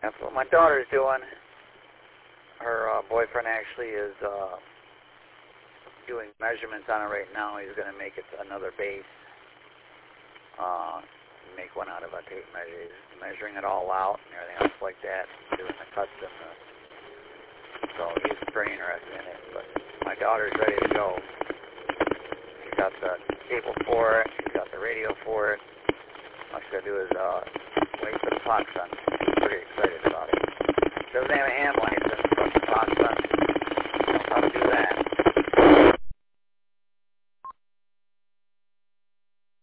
That's what my daughter's doing. Her boyfriend actually is doing measurements on it right now. He's going to make it another base. Make one out of a tape measure. He's measuring it all out and everything else like that, doing the cuts and the... So he's very interested in it. But my daughter's ready to go. She's got the cable for it. She's got the radio for it. All she's got to do is wait for the clock sun. She's pretty excited about it. Doesn't have a